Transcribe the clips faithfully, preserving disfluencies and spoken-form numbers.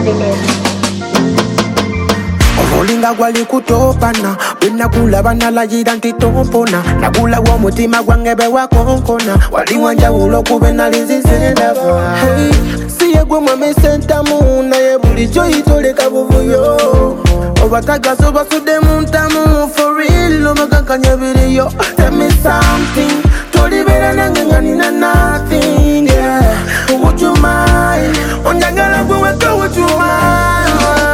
badness. Olinga gwali kutopana Wina kula banala jida ntitompona Nakula wa mutima gwangebe wakonkona Wali wanja ulo kube nalizi sendafa Hey, siye gwe mwame senta muna Ye buli joitole kabuvuyo Obataga soba sude muntamu For real, omakankanya video Tell me something Toli bera nangangani na nothing Yeah, would you mind Onjangala gwe weka would you mind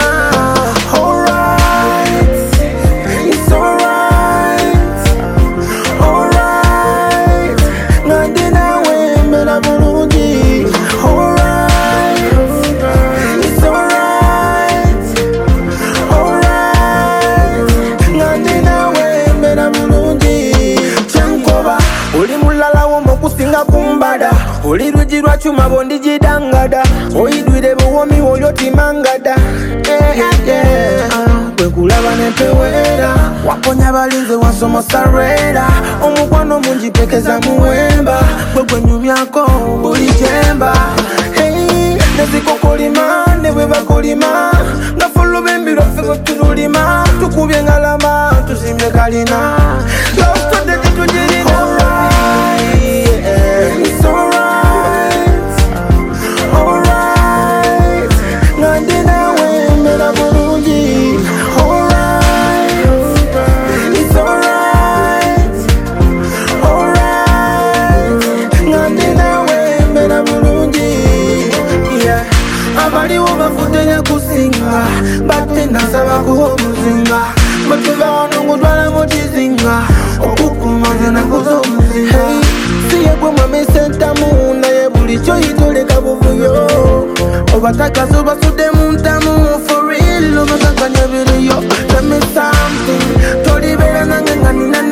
kumbada Olirujji lwa chuma bondi jidangada Oyidwire buwomi wolyoti mangada Yeah, yeah Gwe kulaba nepewera Waponya balinze wasomosa reda Omukwano mungi pekeza muwemba Gwe gwe nyumyako buli jemba Hey, nezikokolima nebwe bakolima Ngafulu bembiro fego tululima Tukubye ngalama tuzimye kalina Love story tetujirina Alright It's alright, alright. Ngandina we mera bulungi. Alright, it's alright, alright. Ngandina we mera bulungi. Yeah, abali wabafute ya kusinga, bate nasaba kuhomuzinga. Matuva wanungu dwala motizinga, okukumaze na kuzomuzinga. Siye gwe mwame senta muna Ye buli joitole kabuvuyo Obataka soba sude muntamu For real, omakankanya video Tell me something Toli bera nangangani na